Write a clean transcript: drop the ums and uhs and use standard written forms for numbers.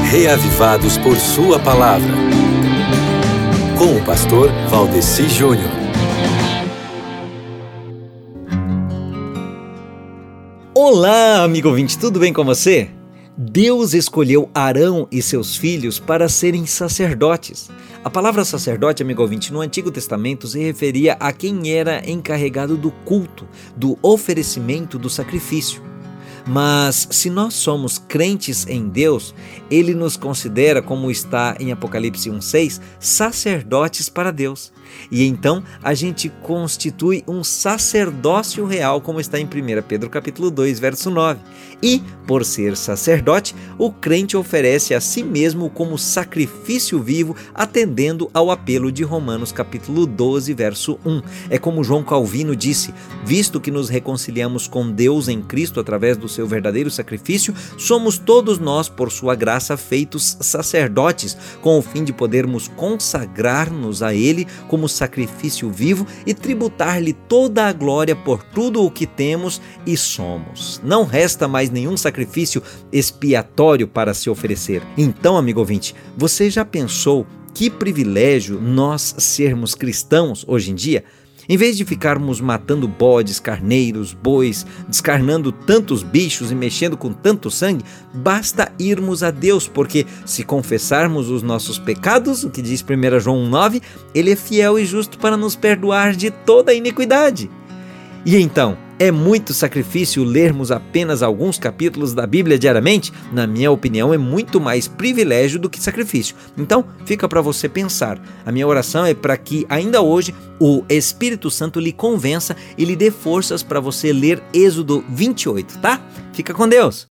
reavivados por sua palavra. Com o pastor Valdeci Júnior. Olá, amigo ouvinte, tudo bem com você? Deus escolheu Arão e seus filhos para serem sacerdotes. A palavra sacerdote, amigo ouvinte, no Antigo Testamento se referia a quem era encarregado do culto, do oferecimento do sacrifício. Mas se nós somos crentes em Deus, Ele nos considera, como está em Apocalipse 1:6, sacerdotes para Deus. E então a gente constitui um sacerdócio real, como está em 1 Pedro capítulo 2, verso 9. E, por ser sacerdote, o crente oferece a si mesmo como sacrifício vivo, atendendo ao apelo de Romanos capítulo 12, verso 1. É como João Calvino disse: visto que nos reconciliamos com Deus em Cristo através do seu verdadeiro sacrifício, somos todos nós, por sua graça, feitos sacerdotes, com o fim de podermos consagrar-nos a Ele como sacrifício vivo e tributar-lhe toda a glória por tudo o que temos e somos. Não resta mais nenhum sacrifício expiatório para se oferecer. Então, amigo ouvinte, você já pensou que privilégio nós sermos cristãos hoje em dia? Em vez de ficarmos matando bodes, carneiros, bois, descarnando tantos bichos e mexendo com tanto sangue, basta irmos a Deus, porque se confessarmos os nossos pecados, o que diz 1 João 1,9, Ele é fiel e justo para nos perdoar de toda a iniquidade. E então, é muito sacrifício lermos apenas alguns capítulos da Bíblia diariamente? Na minha opinião, é muito mais privilégio do que sacrifício. Então, fica para você pensar. A minha oração é para que ainda hoje o Espírito Santo lhe convença e lhe dê forças para você ler Êxodo 28, tá? Fica com Deus!